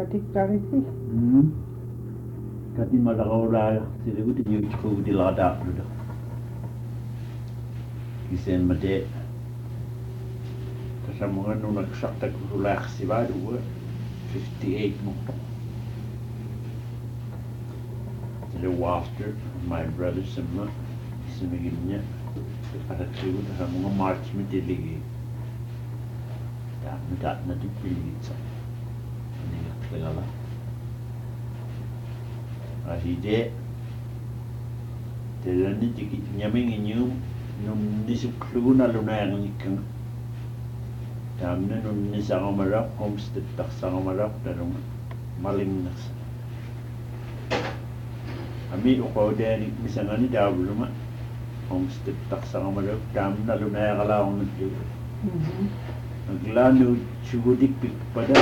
katikkariti kati malakaulaa siligut yuutkuvutilaataaqluta kisen mate tasamunganunaksartakusulaarsivaluga 58 mo the Walter my brother Simma Simiginya ataksigu tasamunga March mitiligi tak nanti pilihitsa ini tegala ahide telani tiki nyaming inyum num nisukluna lunayangikang tamna num nisangamarap homestead taksangamarap darung malingnas ami uqawdani misangani dabuluma homestead taksangamarap tamna lunayagalaong nagyo naglano chugudik pada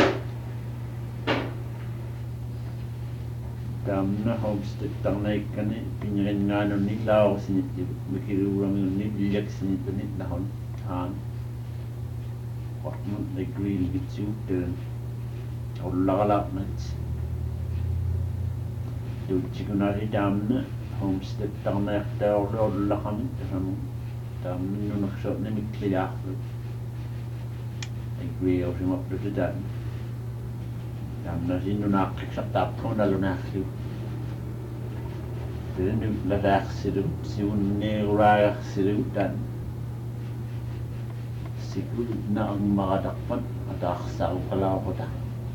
damna homestead tangnay kani pinyakin ngano ni lao sinit mikirurang ni liyak sinit ni nahon han waktu na grill gitu dan ulala nats do chikunari damna homestead tangnay ta ulala kami tamu damna nunakshot na nikliyak agree o sima prutudan damna sinu nakiksaktap ko na lunakliw then ladak siru siunne uraya siru dan siguro na ang makadakpan at aksa o kalaw ta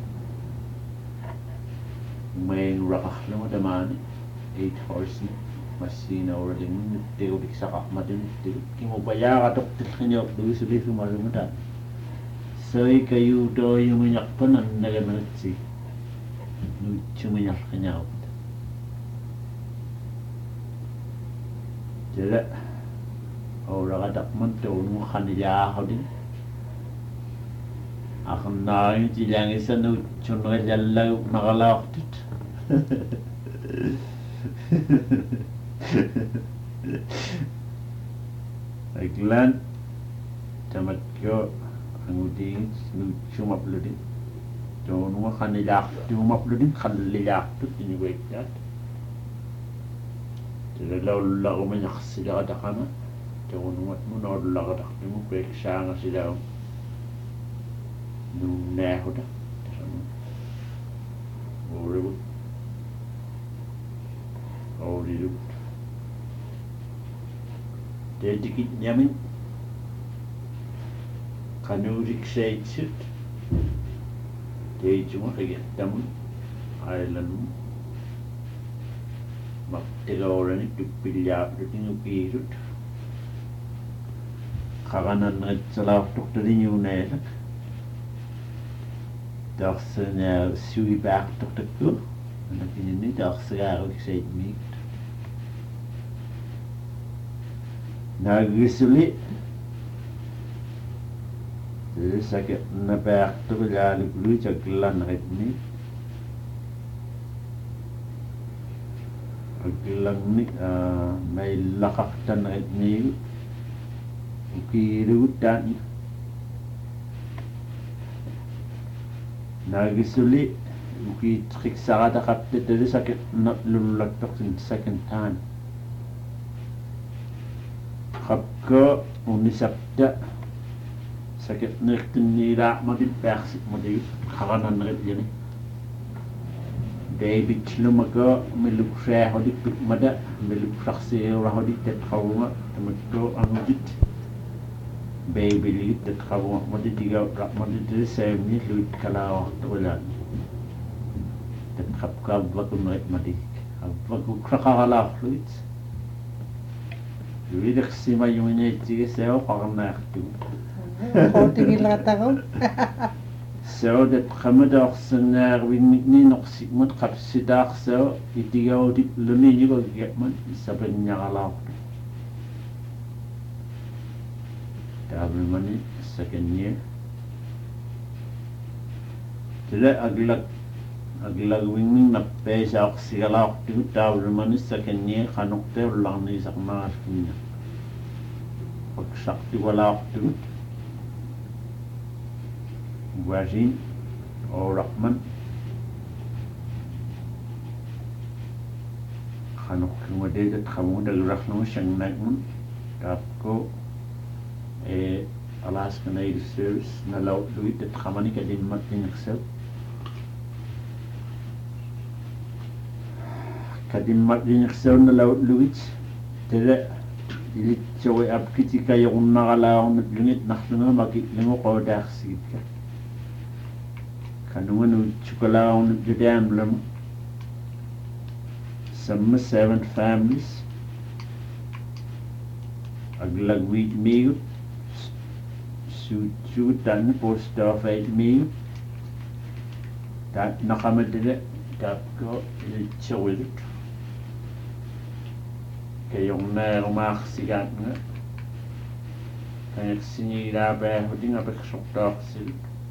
may rakah mo damani 8 horse ni masina already teorik saka madun kimo baya ka doktor kanyo duwi sulit sumalumutan Soy kayu do yung minyak pa na naganatsi. Nuchuminyak kanyaw. Jala. Ora kadakman to nung kanilya ako din. Akan na yung tilang isa nuchun nakalaw nakalawak dit. Aglan. Tamat ko. Ang uding sumapulodin. So, nung kanilak, sumapulodin, kanilak to, tiniwait dat. Tilalaw umanyak sila kadakana. So, nung munawala kadak, nung kwek siya nga sila nung neho da. Oribut. Oribut. Dikit nyamin. Kanurik seitsut teijuma kagettamun ailanum maktigaorani tuppilyaaplutin ukiirut qaqanan natsalaartortali yuunailak tarsana suipaartortakku anakinini tarsagaaruik seitmiit naagisuli sakit napak tu berjalan dulu caklan ni, caklan ni mai lakak dan ni, ukiru dan nagisuli uki trik sarada kapte dari sakit nak lulak tak second time, kapke unisabda sakit ngertin nila madi persi madi karanan rit yani David lumaga miluk syah hodik mada miluk saksi rahodik tet kawunga temeto angudit baby lit tet kawunga madi tiga rak madi dari semni luit kalau tulan tet kapka bakun rit madi baku krakala luit luit sima yumnya tiga sewa karena tu Kortingin ratagaw. So that kamadarsenar winni noqsi mat qabsidar so itigaw dip luni nigo getman isaben nyagalaw tabel second year tila aglag winni na pesa oxigalaw tu tabel second year kanokte ulangni sakmar kinna pagsakti wala tu Wajin or Rahman Kanokkumade dat kamu dagrahnu shangnagmun tapko Alaska Native Service na laut luit dat kamani kadin matin aksel kadin matin aksel na laut luit tele ilit choy apkiti kayong nakalaong naglungit naknunga magitlingo ko daksit ka kanungan chukalaong nagdadam lam some 7 families aglagwit miut sutan post office miut dat nakamadele tapko ilit kayong na sigat nga kaya sinira ba huding abek soktok sil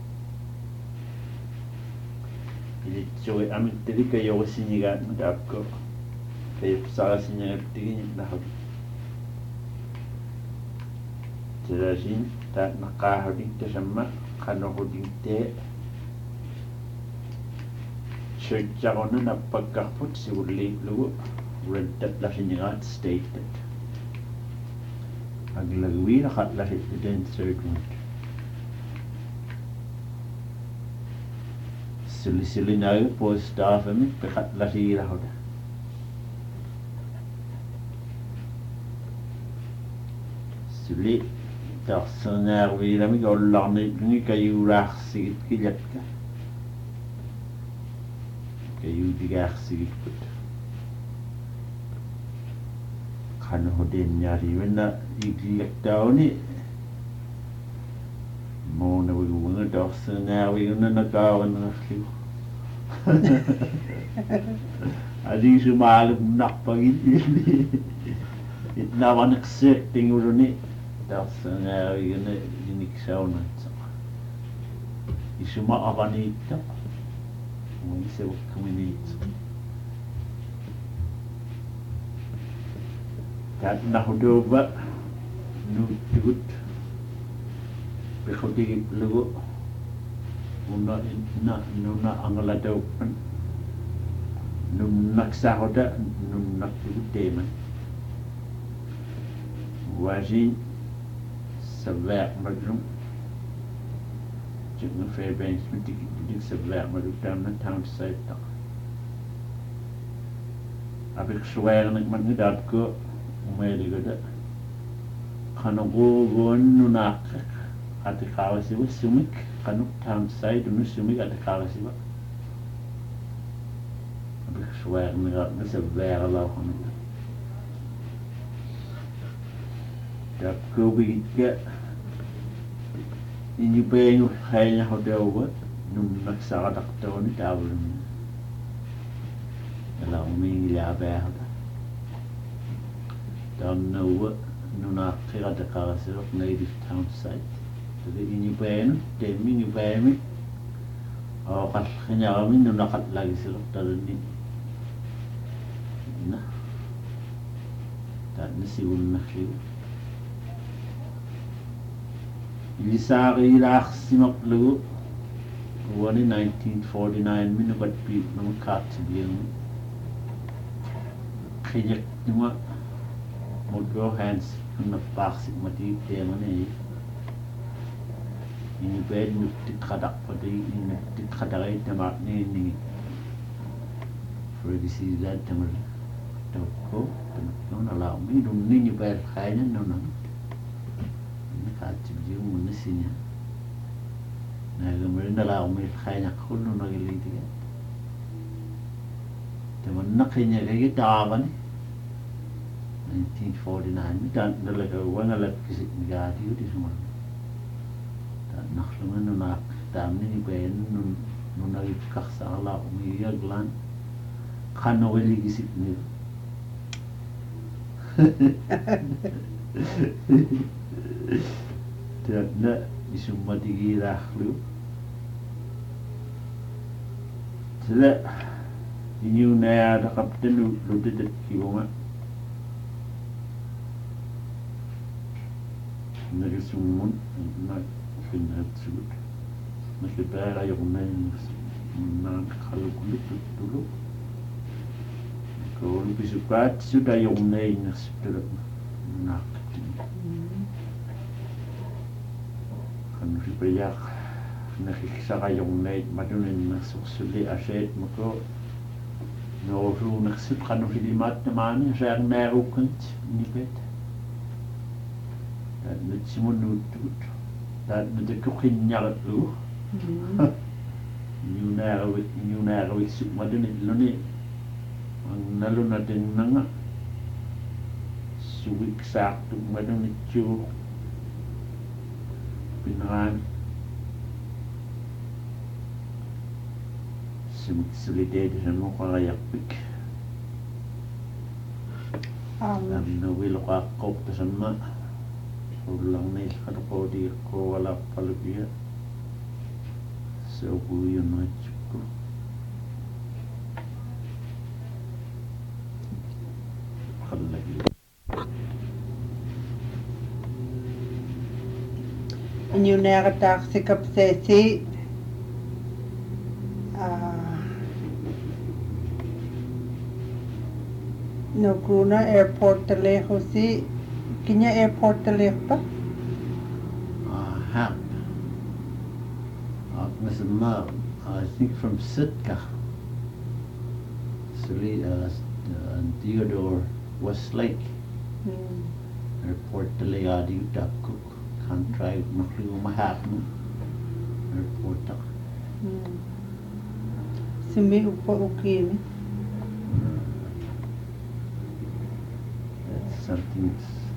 ilit choy amit tili kayo sinigat nga tapko kayo sa sinya tigin na hud Tirasin tak nakahuding tasama kanahuding te church ako na napagkapot si ulit lugo rentat la sinigat stated aglagwi nakatla den third round sili na po staff mi pakatla sila hoda sili Darsanar vila mi gollarni ni kayuraarsigit kilatka kayudigaarsigit put kanhodin yari wenna iglektauni mona wigunga darsanar wigunga nakawan ngasliu adi sumalum nakpagit itnawan accepting uruni Darsanar yun iniksaunat isuma avanita isa kuminit kat nahudoba nutut bekhoti lugo una nuna angaladaw num naksahoda num nakutema wajin Saber madrum jeng Fairbanks mendik saber madrum dan town site tak abik swear nak mangidat ko umeli goda kanogo gon nunak ati kawasi sumik kanuk town site nu sumik ati kawasi ba abik swear nak saber la kono Dap ko bigit ini penyu kayaknya hodewa num naksara takto ni tawlum ala umi ya bahda dan no nuna kira da karasir native town site jadi ini penyu demi ni penyu oh kan hanya kami nuna kat lagi sir dalni nah dan nasi unahli Ilisari simak lugu wani 1949 minubat pi nangkat biang kejak cuma modgo hands na paksik mati tema ni ini bed nutit kadak padi ini nutit kadakai tema ni for this is that tema toko nona la mi dum ni bed kayaknya nona Kacip yung muna sinya. Nagamerin na lang may kaya ko nung nagiliti ka. Taman na kanya kaya taban 1949. Mitan talaga wala lat kasi nagati yun di sumang. Nakluman nung nakatamin ni Bayan nung nagipkak sa ala umiyag lan. Kano wali gisip niyo. Na isumma digira khlu sila inyu na da kapten lu de kiwama na gisumun na finat sud na kibara yung na khalu kulit dulu Ko bisukat sudah yung nei na sudah nak. Kan ribayak nakikisa kayong nei madunin na susuli aset mo ko. No ru naksip kan hilimat naman sa ang narukant ni bet. Dat net simunutut. Dat net de kukin nyalat lu. New narrow sup madunin luni. Ang nalo natin na nga suwik sakto madang ito pinahan sumiksulite sa mo kakayakpik ang nawilo ka kop ta sama ulang na ilkado ko di ko wala palubya so yun na ko Inyo nakataksi kapsesi. No kuna airport teleho si. Kinya airport teleho pa? Hap. Masama, I think from Sitka. Theodore Westlake. Airport Delegati Utapkuk. Can't drive makliw mahapno. Airport tak. Sumi upa ukini. That's something.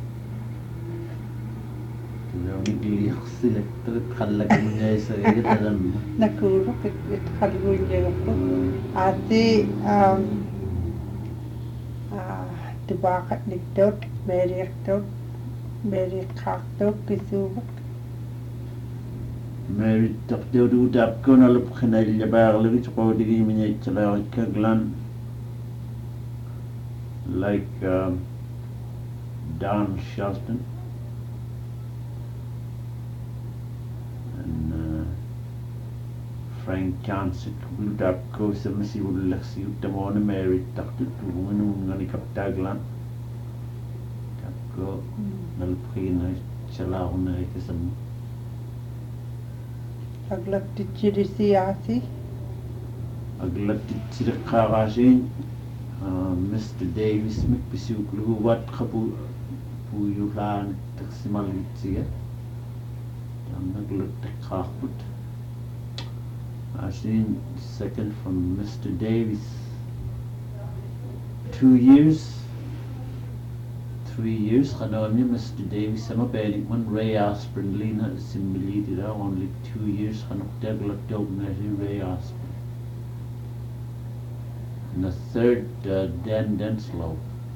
Kaya nagiliyak sila. Kalag mo niya sa itaran mo. Nakuro it halgo niya ko. Ati tibakat nigdot, Mary kakto kisubak. Mary takto du dap ko na lup khinay libar lagi ko digi minya itala kaglan like Don Shelton and Frank Johnson du dap ko sa masi ulak si utamona Mary takto tu ngunung ngani kaptaglan ko nalpkhina chala una ikasam Aglak tichiri siyasi. Aglak tichiri kagasin Mr. Davis mikpisuklu wat kapu puyulan taksimal itsiga yang aglak takakut asin second from Mr. Davis 3 years kanami Mr. Davis sama pedik man Ray Asprin lina similiti da only 2 years kanok daglat dog na si Ray Asprin and the third Dan Denslow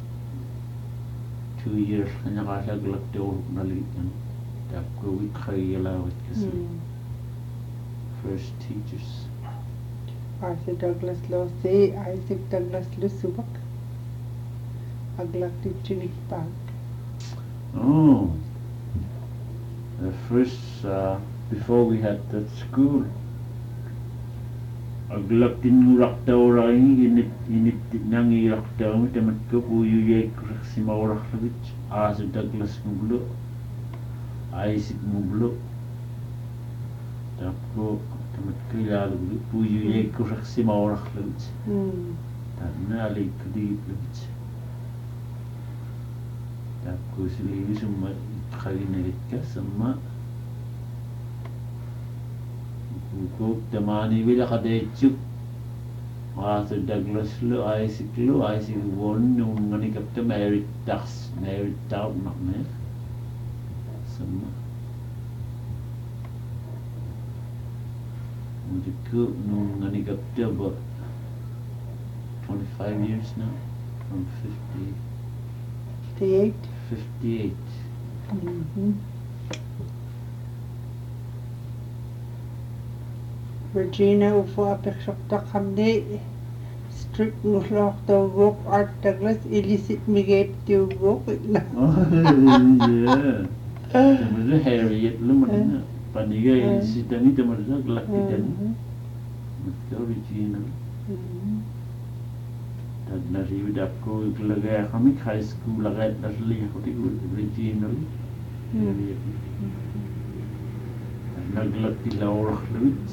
2 years kanya kasha glat dog na litan dapko wit khayala wit kasi first teachers Isaac Douglas lo si Isaac Douglas lo subak. Aglak tichiri pa. Oh, the first before we had that school aglak tinurak daw rin init nang irak daw temat ko puyu ye si maurak labit Asa Douglas ngublo Isaac ngublo tapko temat ko ilalo puyu ye si maurak labit tanna alik di labit tapko sila semua kalinet ka sama ko tamani bila kada chuk Asa Douglas lo Isaac won nung ngani kapta merit out nak me sama untuk ko nung ngani kapta ba 25 years now from 58 Regina ufo apekshokta kamde strict nguslok tawgok Art Douglas illicit migate tawgok yeah temen Harriet lu mana paniga illicit ni temen glak kita ni betul Regina Nariwidapko ilagay kami high school lagay nasli hoti originally naglat ilaw rawit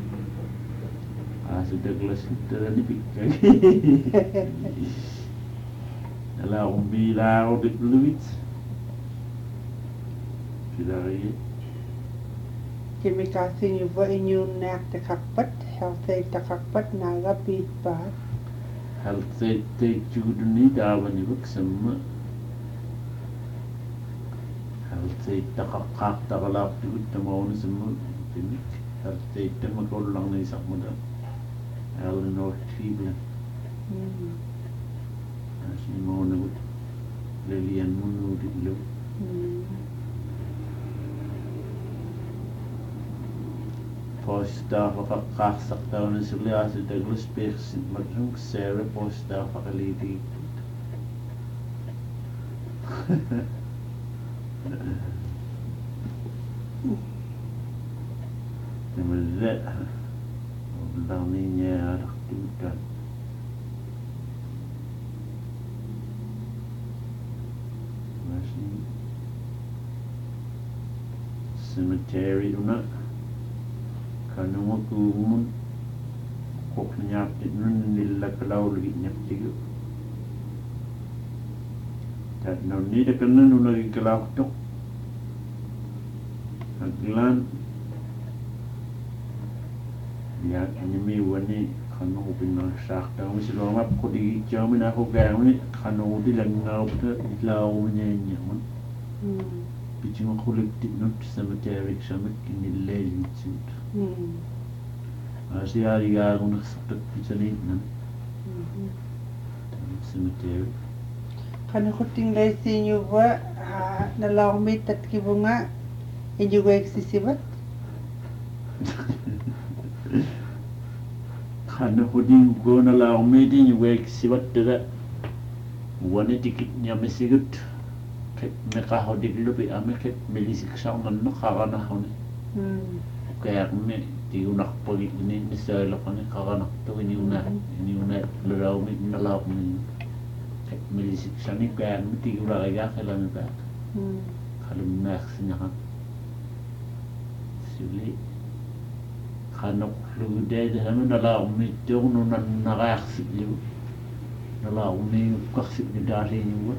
asa Douglas terani pikay ala umbila odit luwit sidari Kimikasin yung ba inyong naktakakpat, healthy takakpat, nagapit pa. health te judni dawan ibak sama health takakak takalak jud tamaw na sama tinik health te makol lang na isak mo da Eleanor Cleveland asi mo na gud Lilian mo no dilo Posta fakaksak daw na sila sa Douglas Pierce magrung Sarah posta fakaliti Namala lang niya raktutan Masih cemetery una kanunga kumun kok nyapit nun nila kalaw lagi nyaptigo tad no ni de kanun nun lagi kalaw tok aglan ya nyemi wani kanu binang sak ta misi lo map ko di jamin ako ga ni kanu di lang ngaw ta ilaw nya mun Bijing kolektif not cemetery samek in leilitsut. Asi ariga unak saktak pisanin nan. Cemetery. Kan kuting lay sinyo ba nalawmit at kibunga inyo ga eksisibat? Kana huding go nalawmit inyo ga eksisibat tada. Wane tikit niya mesigut. Mekahodik lupi amek melisik saman no karana hone kaya me di unak pagi ini misalnya kan karana to ini unak lerau mi nalau mi melisik sani kaya me di urak ya kalan ba kalau nak senyakan suli kanok lu de hamen nalau mi jong no nan narak silu nalau mi kaksik di dari ni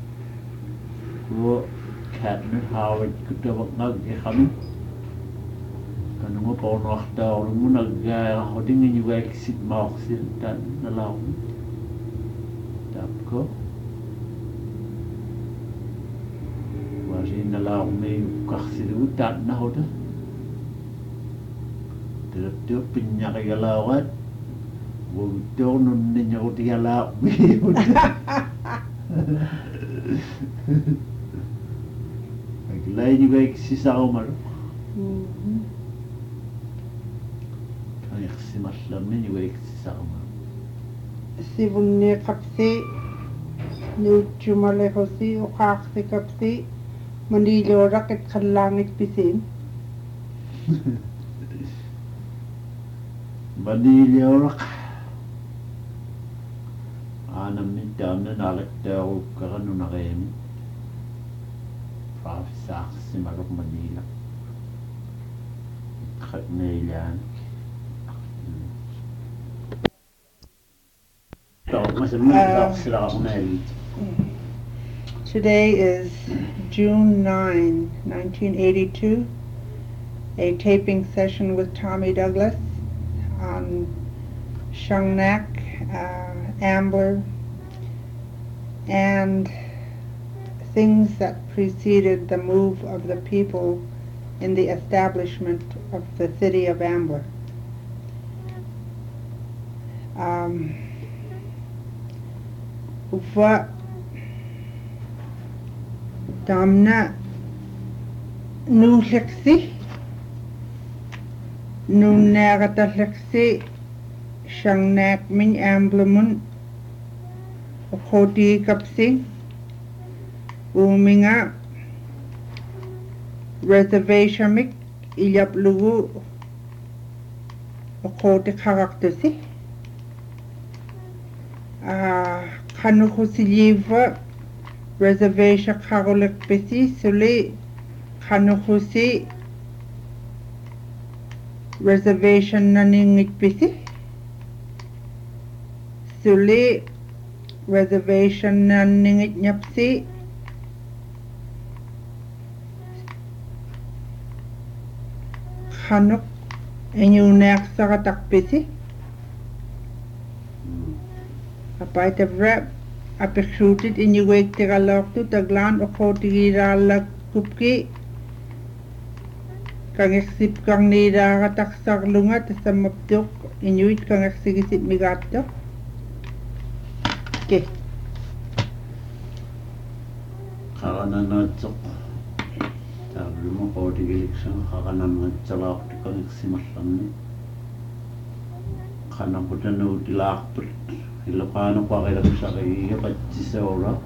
ko Captain Howard kutawag nagkami kanung mo po nakta mo nagga hoding ni exit maksil tan nalaw tap ko wasi nalaw may kaksil utat na hoda terus pinyakalawat wudo nun niya ko tiyalaw Lagi juga eksisa umar. Kan eksisa maslamin juga eksisa umar. Sibunni kapsi, nutjumale hosi, ukaksi kapsi, mandilo raket kalangit pisin. Mandilo rak. Anam ni damna nalak daw karanu nakayami. Fafsak si Marok Manila. Nailan. Today is June 9, 1982, a taping session with Tommy Douglas on Shungnak, Ambler, and things that preceded the move of the people in the establishment of the city of Ambler. Ufa damna nu leksi nu nagata leksi Shungnak min Amblermun khoti kapsi uminga reservation mik ilap lugu khoti karaktasi Khanukhusiliva reservation kharulik pisi suli Khanukhusi reservation naningit pisi suli reservation naningit nyapsi Khanuk enyunek sakatak pisi apaita wrap apexutit inyuwek tigaloktu taglan okotigirala kupki kangeksip kang nida kataksak lunga tasamaptuk inyuit kangeksikisip migato ke Karananatsok tabluma kotigiliksan karananatsalaak kangeksimallanni kanakutanu tilaaqput ilqaanu qaqilaksaqigi qatsisauraq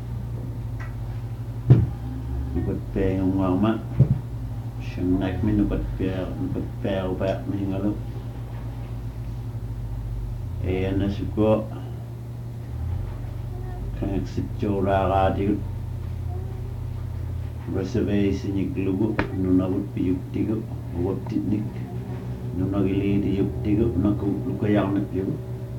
ipatpeengungama shangaik nupatpeerupa mingalu eanasuko kangeksipjoraaqaatigut reservationiklugu nunavut piyuktigu uaptitnik nunagiliitiyuktigu lukayarnakligu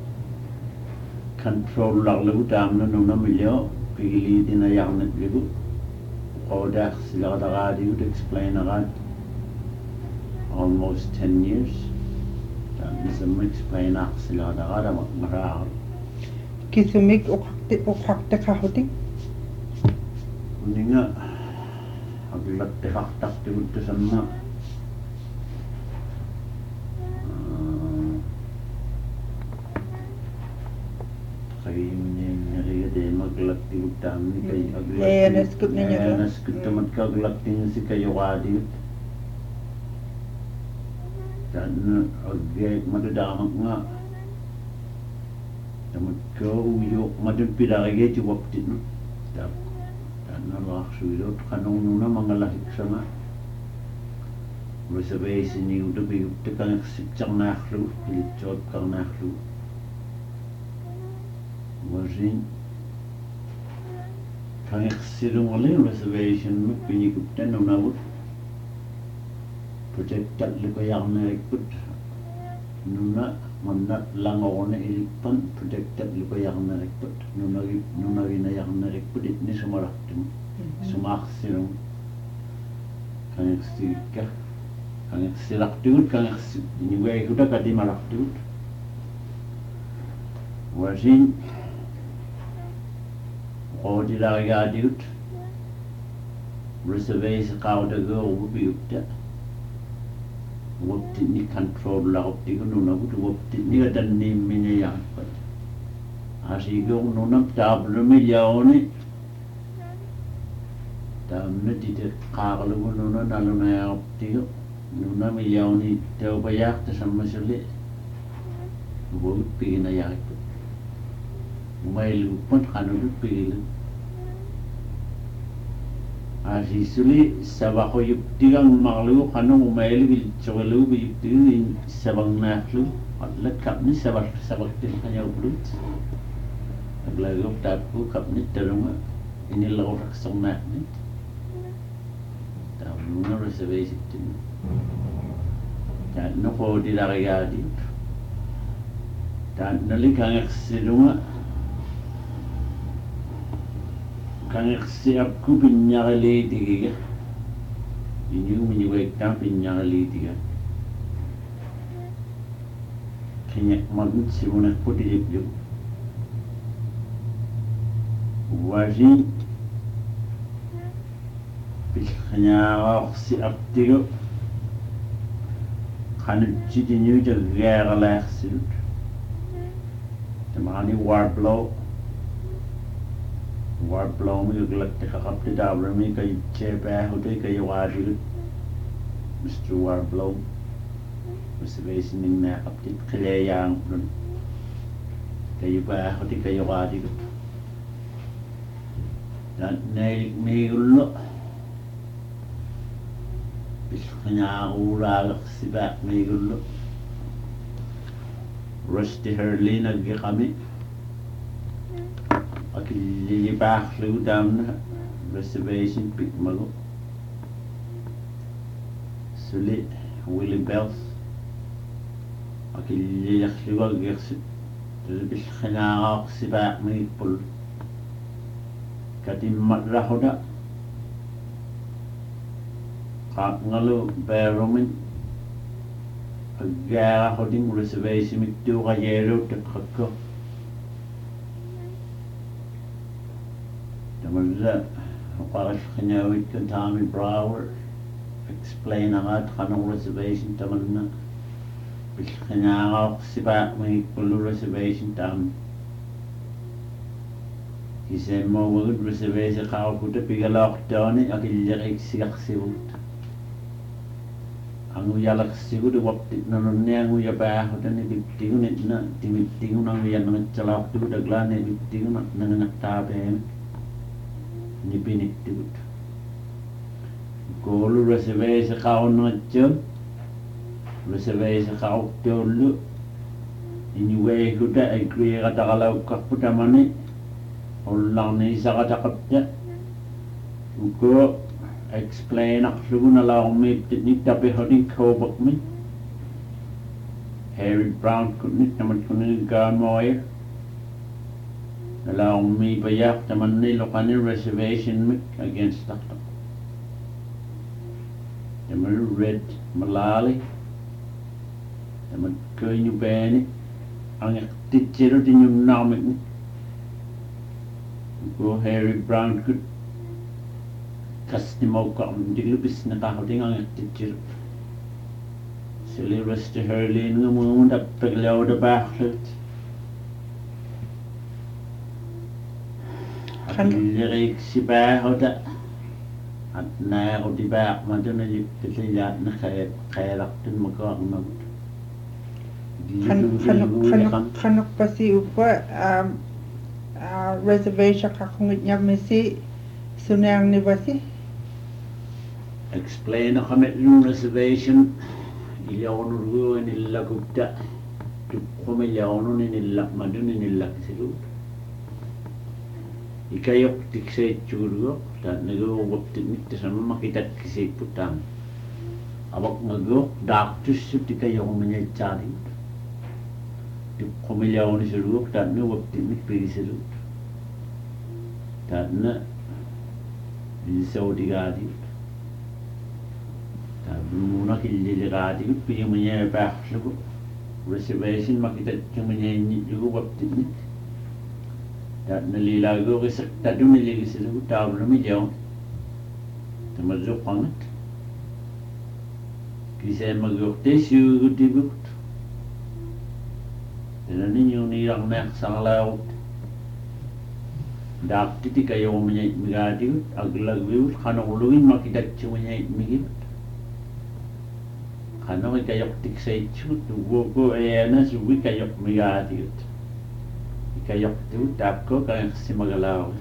control larlugu taamna nunamilio pigiliitina yarnakligu qodaqsilaqataqaatigut explainaqaat almost 10 years taamnisam explainaqsilaqataqaata maraaqa kisumik uqaqte qahutik uninga aglatteqartartigut tasamma maglattiguttamni kay aglattigutamat kaglaktingsi kayoqaatigut tanna aggeek matudamaq nga tamakka uyo matun pidaqigeeti waptitnu tanna laaqsuilot qanununa mangalahiksanga reservationiuta pigutta kangeksipcarnaarlugu pilitsootkarnaarlugu wasin kangeksirungali reservation pinikutta nunavut protectat lukayarnerikput nuna manna langorne ilippan protectat lukayarnerikput nunaginayarnerikput itni sumaraqtum sumaaqsirun kangeksirikka kangeksiraqtugut kangeksip niweikuta katimaraqtugut wasin qootilarigaatigut reservation qautageerupiukta waptitni control laquptigu nunavut waptitniga tanniimminiyaqpat asigeeru nunam taaplumiljauni taamna tite qaaqlugu nuna nalunayaquptigu nunamiljauni teupayaaq tasammasuli ubut piginayaqiput umailuppat qanulut pigilu asisuli sabaquyuptigang maqlugu qanu umailu iltsugalugu biyuptigu sabangnaaqlu allat kapni sabaqtin qanyawplut aglagup taapku kapni tarunga inillaquraqsornaaqnit taamnuna reservation taanna qoodilarigaati taannali kangeqsilunga kangeqsiapku pinnaqaliitigiga inyumiñuweiktaan pinnaqaliitiga kiñaqmagut simuneqputiliplu wasi pilqañaaqaorsiaptigu qanutsitiñuita geeralaaqsilut tamaqani warblow mi glattiqaqapti taavrami kay cheepaahuti kayoqaatigut Mr. Warblow reservationinnaaqaptit qileeyaanqlun kayupaahuti kayoqaatigut miigullu pilqañaaquulaaqaqsipaaq miigullu Rusty Hurley naggiqami akilli baahlu damna reservation pick mago suli Willie Bells akilli yakhluwa gersi bil khinaaq sibaq mi pul kadim madrahoda ngalo beromin agara hoding reservation mi tuga yero te khakko tamalla qarash khinawi kantami Brower explain agat khanong reservation tamanna bil khinaaq sibaq mi pul reservation tam Ise mo wud reservation qaw kuta pigalaq tani akilli siqsibut Angu yalak sigu de waktu nanonne angu ya bah udah ni bikti ni na timiti angu ya nang celak tu dah gelan ni bikti na nang tabe ni binit tu golu reservation kau nacem reservation kau tolu ini way kuda agree kata kalau kaputa mani ulang ni sakata kapja uko explain akhlun allow me teknik tapi hoding kobak me Harry Brown kunit naman kunin gamoy allow me bayak taman ni lokanin reservation me against takta taman red malali taman kunyu bani ang teacher din yung namin ko Harry Brown kut Kastimau ka diglubis na kahoting ang teacher. Sili rest herli nga mo da paglaw da baklet. Lirik si bahoda at na ko di ba man na yuktiya na kaya tin magkang mag. Kanok pa si upa reservation kakungit niya mesi sunang ni basi. Explain a kami yung reservation ilaw nuro nila gupta kung ilaw nun nila madun nila silu ikayok tiksay churgo dan nagawag tiknik sama makita kisay putang awak ngagawag doctors su tikayok manya cari kung ilaw ni silu dan nagawag tiknik pili silu dan na Saudi gadi muna kilili gadi pi manya bah lugo reservation makita manya ni lugo waktu ni dan nalila go risak tadu nalili silu taw mi jaw tamazu qanat kisa magurte su dibut dan ni ni rang nak sanglaw Dak titi kayo manya migadi aglag view kano uluin makita chumanya migib kano kayo tiksay chu go ayana suwi kayo migadi kayo tu tapko kaya simagalaw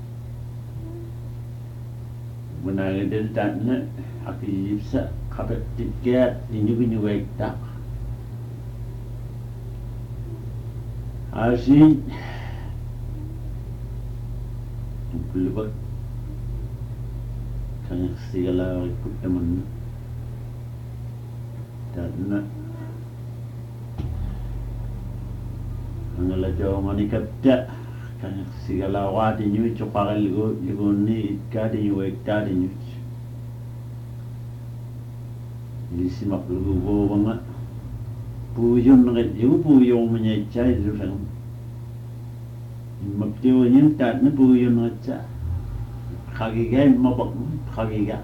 munagdel tanna akibsa kapet tiket ninyugi tak asin Lubak kanya sigala ikut teman dan angala jauh manikap tak kanya sigala wadi nyu cokal ligo ni kadi nyu kadi nyu ini simak lugu bo banget puyun ngat yu puyun menyecai durang Magtiwa niyan tat na po yun nga kagiga mabak kagiga.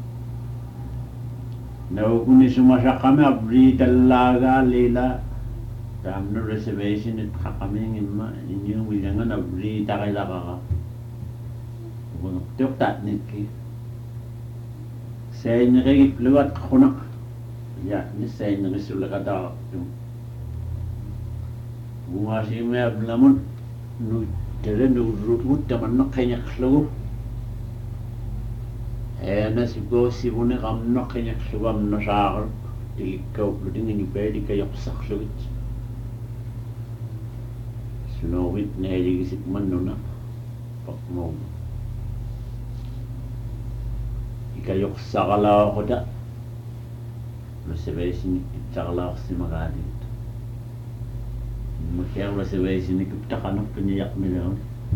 Naw kung sumasya kami abri talaga lila tam no reservation at kami ngima inyong wilangan abri takila ka. Kung tok tat niki. Sa inyo kay luwat kunak. Ya ni sa inyo sulakada. Bunga si may ablamun nu tere nu rut taman nak kanya khlo na sigo sibune kam nak kanya khlo am na saar dikau luding ni pe dikayok sakhlo sunowit na hili sit man no na mo ikayok sakala hoda reservation sakala simagadi makaya reservation ikiptakanok piniyak nila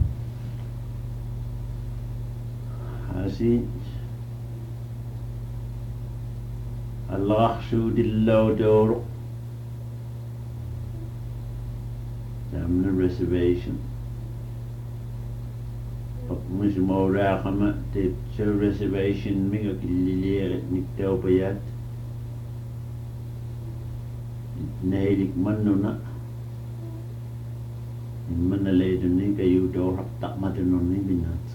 hasi Allah sudillo doro damn reservation مش موضوع خما تبشر reservation ميغا كليلير نكتاو بيات نايلك منونا من ليدني كيودو حتى ما تنوني بنات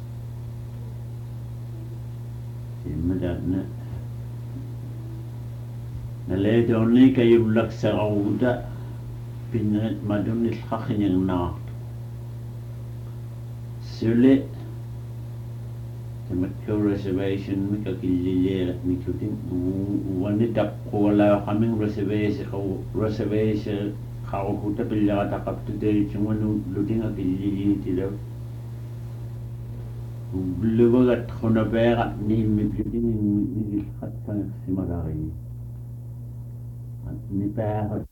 مدادنا نليدوني كيولك سعودة بنات مدن الحقن النار سولي تمكو reservation ميكا كليلير نكتين ونتاق ولا خمين reservation خاو كوتا بلا تقبت دي چمونو لدينا كليلير تلو بلغة خنا بيغا نيم مبلدين نيجي خط فان سمغاري نباغ